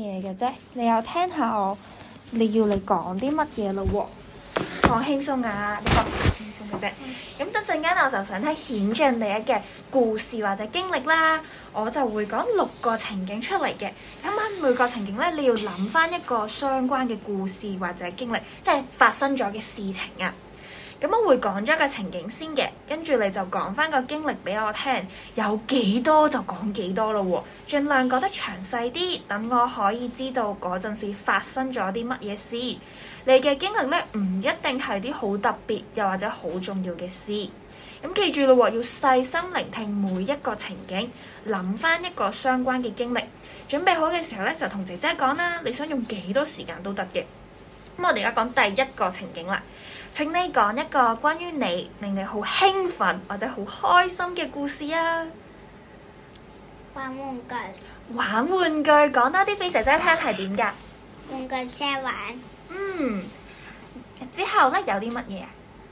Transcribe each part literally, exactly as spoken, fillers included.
嘢嘅啫，你又聽下我，你要你講啲乜嘢咯喎？放輕鬆啊，呢個輕鬆嘅啫。咁等陣間我就想聽顯進你嘅故事或者經歷啦，我就會講六個情景出嚟嘅。咁喺每個情景咧，你要諗翻一個相關嘅故事或者經歷，即係發生咗嘅事情啊。咁我會講咗個情景先嘅，跟住你就講翻個經歷俾我聽，有幾多就講幾多咯喎，盡量講得詳細啲，等我可以知道嗰陣時發生咗啲乜嘢事。你嘅經歷咧，唔一定係啲好特別又或者好重要嘅事。咁記住咯喎，要細心聆聽每一個情景，諗翻一個相關嘅經歷。準備好嘅時候咧，就同姐姐講啦，你想用幾多時間都得嘅。咁我哋而家講第一個情景啦。請你講一個關於你令你好興奮或者好開心嘅故事啊！ 玩玩具， 玩玩具，講多啲俾姐姐聽係點㗎？ 玩具車玩， 嗯，之後咧有啲乜嘢啊？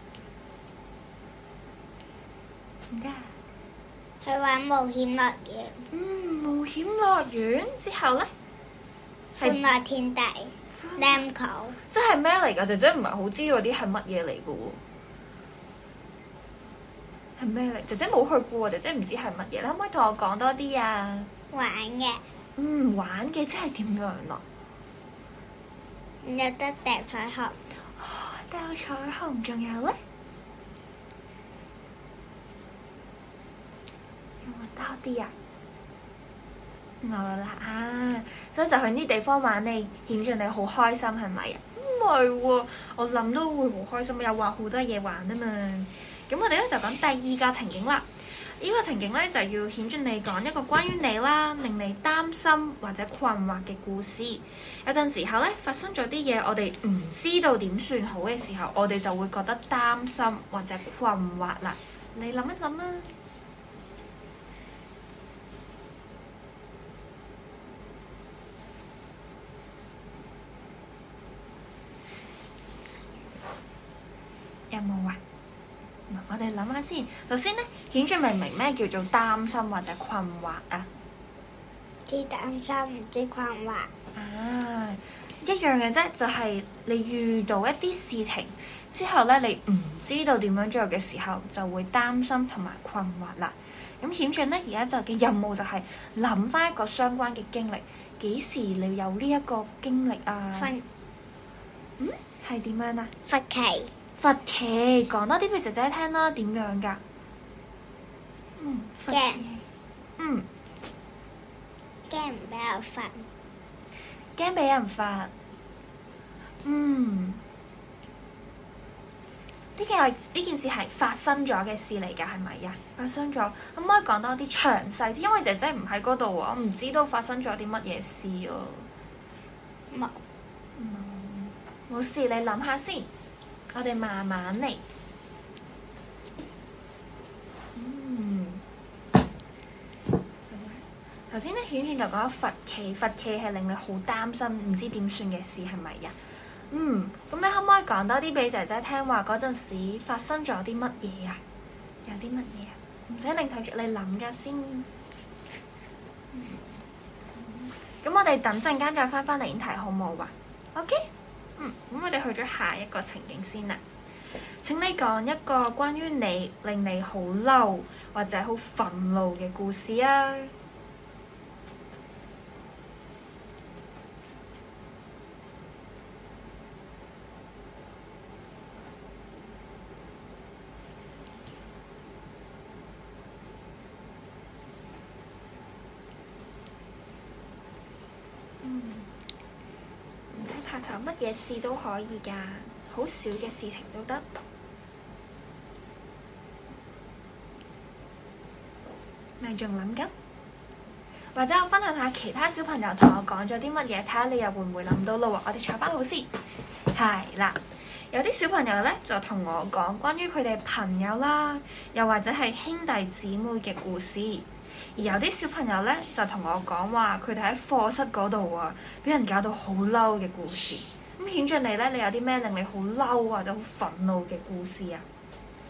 點解？ 去玩冒險樂園， 嗯，冒險樂園之後咧？ 歡樂天地 Lamco， 即係咩嚟㗎？姐姐唔係好知嗰啲係乜嘢嚟㗎喎？係咩嚟？姐姐冇去過，姐姐唔知係乜嘢。你可唔可以同我講多啲啊？ 玩嘅， 嗯，玩嘅即係點樣啊？ 有得掉彩虹， 掉彩虹，仲有咧？有冇多啲啊？冇啦啊！所以就去呢啲地方玩，你顯進你好開心係咪啊？唔係喎，我諗都會好開心，又話好多嘢玩啊嘛。咁我哋咧就講第二個情景啦。呢、這個情景咧就要顯進你講一個關於你啦，令你擔心或者困惑嘅故事。有陣時候咧發生咗啲嘢，我哋唔知道點算好嘅時候，我哋就會覺得擔心或者困惑啦。你諗一諗啊！有冇啊？我哋諗下先。首先咧，顯進明唔明咩叫做擔心或者困惑啊？ 知擔心唔知困惑。 啊，一樣嘅啫，就係、是、你遇到一啲事情之後咧，你唔知道點樣做嘅時候，就會擔心同埋困惑啦。咁顯進咧，而家就嘅任務就係諗翻一個相關嘅經歷，幾時你有呢一個經歷啊？ 分嗯，係點樣啊？ 佛奇， 佛奇，講多啲俾姐姐聽啦，點樣㗎？嗯，佛奇，嗯， 驚唔俾我罰， 驚俾人罰。嗯，呢件係呢件事係發生咗嘅事嚟㗎，係咪呀？發生咗，可唔可以講多啲詳細啲？因為姐姐唔喺嗰度喎，我唔知道發生咗啲乜嘢事啊。 冇， 冇，冇事，你諗下先，我哋慢慢嚟。嗯，頭先咧，顯顯就講咗佛奇，佛奇係令你好擔心，唔知點算嘅事係咪呀？嗯，咁你可唔可以講多啲俾姐姐聽話嗰陣時發生咗啲乜嘢啊？有啲乜嘢啊？唔使令睇住你諗噶先。嗯，咁我哋等陣間再翻返嚟演題好冇啊？OK？嗯，咁我哋去咗下一個情景先啦。請你講一個關於你令你好嬲或者好憤怒嘅故事啊！嗯，唔使怕醜，乜嘢事都可以㗎，好少嘅事情都得。咪仲諗緊？或者我分享下其他小朋友同我講咗啲乜嘢，睇下你又會唔會諗到咯喎？我哋坐翻好先。係啦，有啲小朋友咧就同我講關於佢哋朋友啦，又或者係兄弟姊妹嘅故事。而有啲小朋友咧就同我講話，佢哋喺課室嗰度啊，俾人搞到好嬲嘅故事。咁顯進你咧，你有啲咩令你好嬲或者好憤怒嘅故事啊？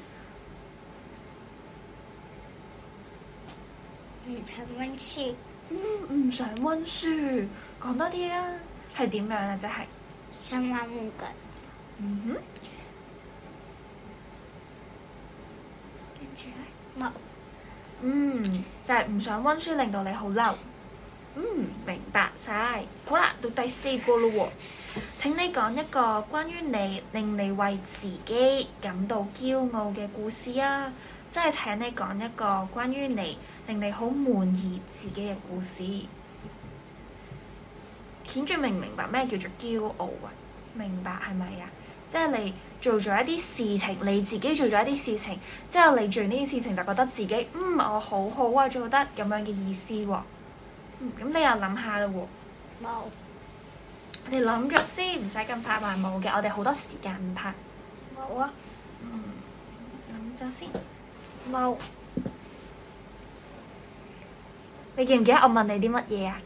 唔想溫書， 嗯，唔想温書，講多啲啊，係點樣啊？即係想玩玩具。 嗯哼，跟住咧， 冇。 嗯，就係、是、唔想温書，令到你好嬲。嗯，明白晒。好啦，到第四個咯喎。請你講一個關於你令你為自己感到驕傲嘅故事啊！即係請你講一個關於你令你好滿意自己嘅故事。顯俊明唔明白咩叫做驕傲啊？明白係咪啊？即係你做咗一啲事情，你自己做咗一啲事情，之後你做呢啲事情就覺得自己嗯我好好啊，做得咁樣嘅意思喎、啊。嗯，咁你又諗下啦喎。 冇。 你諗咗先，唔使咁快話冇嘅，我哋好多時間唔拍。 冇啊。 嗯，諗咗先。 冇。 你記唔記得我問你啲乜嘢啊？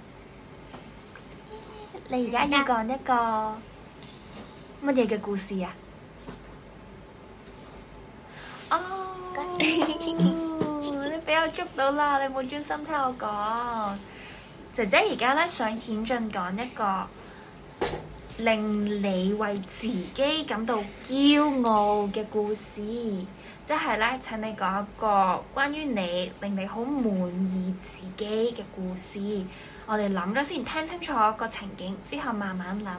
你而家要講一個乜嘢嘅故事啊？哦，你俾我捉到啦！你冇專心聽我講。姐姐而家咧想顯進講一個令你為自己感到驕傲嘅故事，即係咧請你講一個關於你令你好滿意自己嘅故事。我哋諗咗先，聽清楚個情景之後慢慢諗。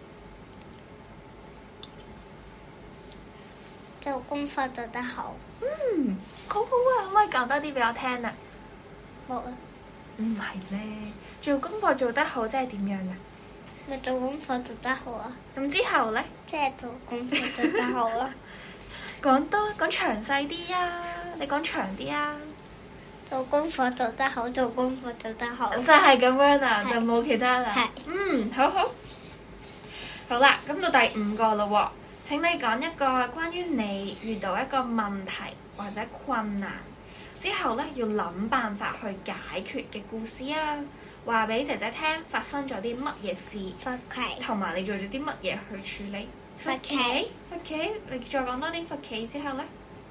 做功課做得好。 嗯，好好啊，可唔可以講多啲俾我聽啊？ 冇啊。 唔係咧，做功課做得好即係點樣啊？ 咪做功課做得好啊！ 咁之後咧？ 即係做功課做得好啊！ 講多講詳細啲啊！你講長啲啊！ 做功課做得好，做功課做得好。 就係咁樣啊， 係就冇其他啦。 係。 嗯，好好。好啦，咁到第五個啦喎。請你講一個關於你遇到一個問題或者困難之後咧，要諗辦法去解決嘅故事啊！話俾姐姐聽，發生咗啲乜嘢事， 罰企。 同埋你做咗啲乜嘢去處理？ 罰企。 罰企，你再講多啲罰企之後咧？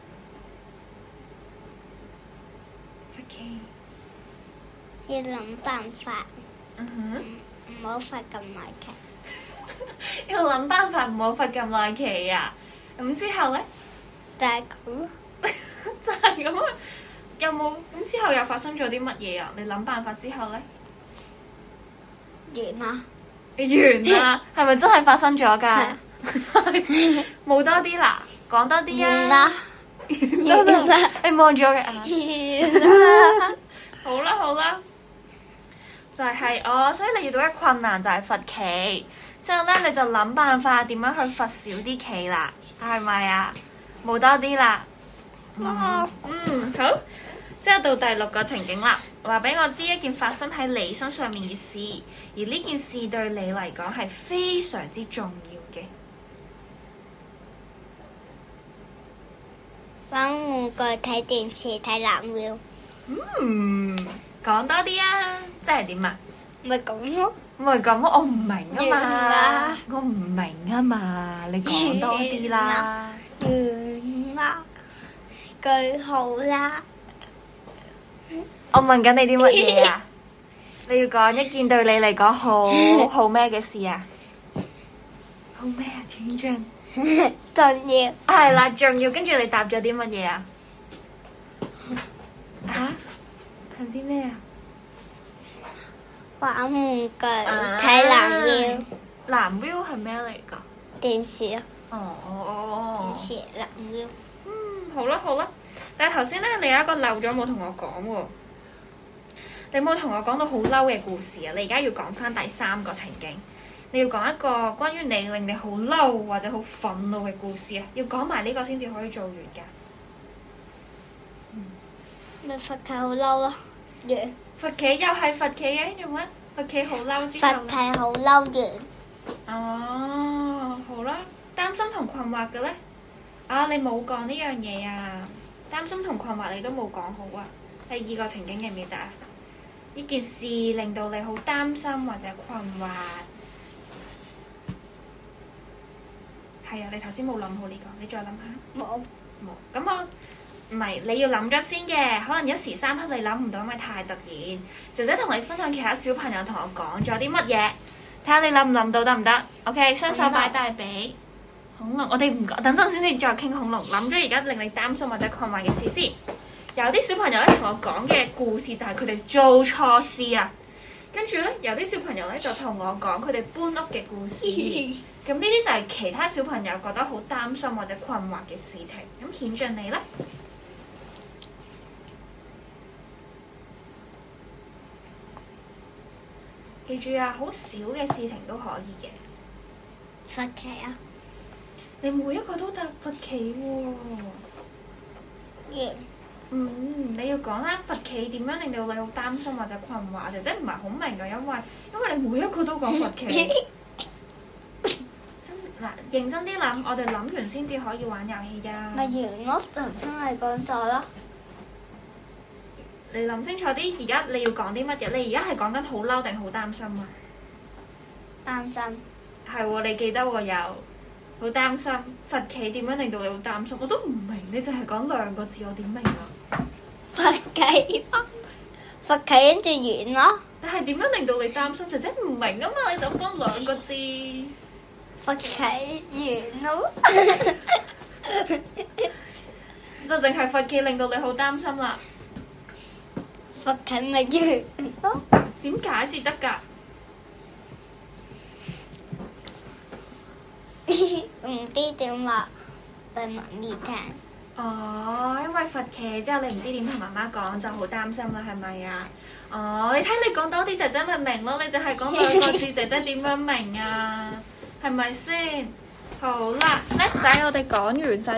罰企。 要諗辦法。 嗯哼。 唔好罰咁耐期。 要諗辦法唔好罰咁耐期啊！咁之後咧？ 就係咁咯。 就係咁啊！有冇咁之後又發生咗啲乜嘢啊？你諗辦法之後咧？ 完啦。 完啦！係咪真係發生咗㗎？冇多啲啦，講多啲啊！ 完啦。 完啦！你望住我嘅眼。 完啦。 好啦好啦，就係哦，所以你遇到嘅困難就係罰企，之後咧你就諗辦法點樣去罰少啲企啦，係咪啊？冇多啲啦。 哦。 嗯，好。之後到第六個情景啦，話俾我知一件發生喺你身上面嘅事，而呢件事對你嚟講係非常之重要嘅。 玩玩具、睇電視、睇藍鳥。 嗯，講多啲啊！即係點啊？ 咪咁咯。 唔係咁，我唔明啊嘛。 完啦。 我唔明啊嘛，你講多啲啦。 完啦。句號啦。 我問緊你啲乜嘢啊？你要講一件對你嚟講好好咩嘅事啊？好咩啊？轉轉。 重要。 係啦，重要。跟住你答咗啲乜嘢啊？嚇？係啲咩啊？ 玩玩具、睇藍鳥。 藍鳥係咩嚟㗎？ 電視啊。 哦哦哦。 電視藍鳥。 嗯，好啦好啦。但係頭先咧，你有一個漏咗冇同我講喎。你冇同我講到好嬲嘅故事啊！你而家要講翻第三個情景，你要講一個關於你令你好嬲或者好憤怒嘅故事啊！要講埋呢個先至可以做完㗎。 咪罰企好嬲咯，完。 罰企又係罰企嘅，做乜？罰企好嬲之後。 罰企好嬲完。 哦，好啦，擔心同困惑嘅咧？啊，你冇講呢樣嘢啊！擔心同困惑你都冇講好啊！第二個情景記唔記得啊？呢件事令到你好擔心或者困惑，係啊！你頭先冇諗好呢個，你再諗下。 冇。 冇。咁我唔係，你要諗咗先嘅，可能一時三刻你諗唔到，因為太突然。姐姐同你分享其他小朋友同我講咗啲乜嘢，睇下你諗唔諗到得唔得 ？OK， 雙手擺大髀。恐龍，我哋唔講，等陣先至再傾恐龍。諗咗而家令你擔心或者困惑嘅事先。有啲小朋友咧同我講嘅故事就係佢哋做錯事啊，跟住咧有啲小朋友咧就同我講佢哋搬屋嘅故事。咁呢啲就係其他小朋友覺得好擔心或者困惑嘅事情。咁顯進你咧？記住啊，好少嘅事情都可以嘅。 佛奇啊！ 你每一個都答佛奇喎。 完。 嗯，你要講啦，佛奇點樣令到你好擔心或者困惑？姐姐唔係好明㗎，因為因為你每一個都講佛奇。真嗱，認真啲諗，我哋諗完先至可以玩遊戲㗎。 咪完咯，頭先咪講咗咯。 你諗清楚啲，而家你要講啲乜嘢？你而家係講緊好嬲定好擔心啊？ 擔心。 係喎，你記得喎有，好擔心。佛奇點樣令到你好擔心？我都唔明，你淨係講兩個字，我點明啊？ 佛奇，佛奇跟住完咯。 但係點樣令到你擔心？姐姐唔明啊嘛，你就咁講兩個字。 佛奇完咯。 就淨係佛奇令到你好擔心啦。 佛奇咪完咯。 點解至得㗎？ 唔知點話俾媽咪聽。 哦，因為佛奇之後你唔知點同媽媽講，就好擔心啦，係咪啊？哦，你睇你講多啲，姐姐咪明咯。你淨係講兩個字，姐姐點樣明啊？係咪先？好啦，叻仔，我哋講完晒。